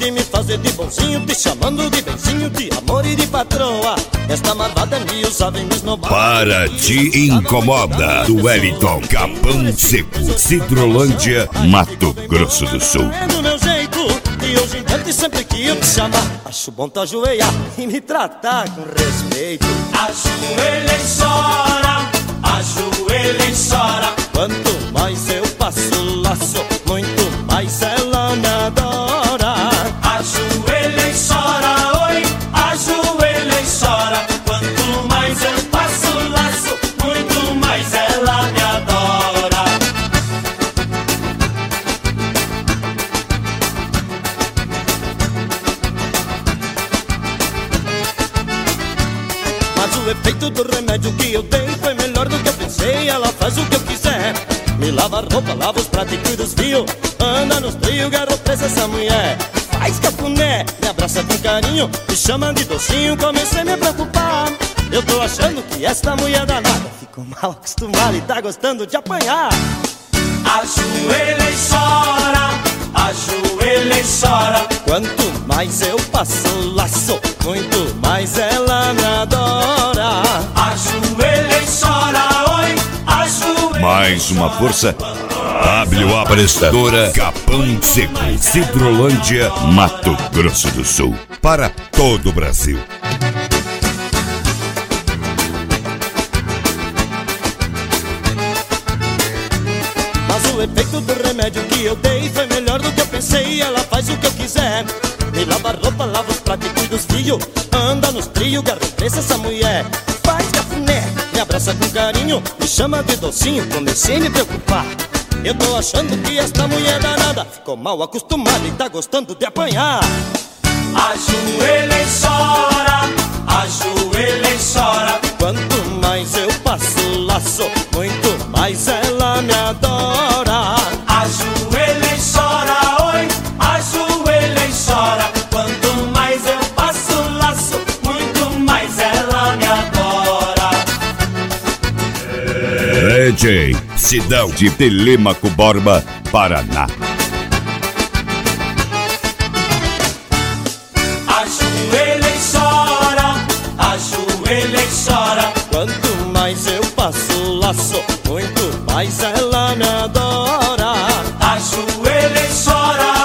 de me fazer de bonzinho, te chamando de benzinho, de amor e de patroa. Esta marvada me usava e me esnobava. Para Te Incomoda, do Wellington Capão Seco, Cidrolândia, Mato Grosso do Sul. É do meu jeito, e hoje em diante sempre que eu te chamar, acho bom tu ajoelhar e me tratar com respeito. Ajoelha e chora, ajoelha e chora. Quanto mais eu passo laço, muito mais ela me adora. Ajoelha e chora, oi, ajoelha e chora. Quanto mais eu passo laço, muito mais ela me adora. Mas o efeito do remédio que eu dei foi melhor do que eu pensei. Ela faz o que eu quiser, me lava a roupa, lava os pratos e cuida dos fios. Anda nos trios, garro presa essa mulher. Faz cafuné, me abraça com carinho, me chama de docinho. Comecei a me preocupar, eu tô achando que esta mulher danada ficou mal acostumada e tá gostando de apanhar. Ajoelha e chora, ajoelha e chora. Quanto mais eu passo laço, muito mais ela me adora. Ajoelha e chora, oi, ajoelha. Mais uma força, WA Prestadora Capão Seco, Cidrolândia, Mato Grosso do Sul. Para todo o Brasil. Mas o efeito do remédio que eu dei foi melhor do que eu pensei. Ela faz o que eu quiser, me lava a roupa, lava os pratos e cuida dos filhos. Anda nos trios, garra presa essa mulher. Faz cafuné, me abraça com carinho, me chama de docinho. Comecei a me preocupar, eu tô achando que esta mulher danada ficou mal acostumada e tá gostando de apanhar. Ajoelha e chora, ajoelha e chora. Quanto mais eu passo laço, muito mais ela me adora. Ajoelha e chora, oi, ajoelha e chora. Quanto mais eu passo laço, muito mais ela me adora. DJ, Cidão de Telêmaco Borba, Paraná. Ajoelha e chora, ajoelha e chora. Quanto mais eu passo laço, muito mais ela me adora. Ajoelha e chora,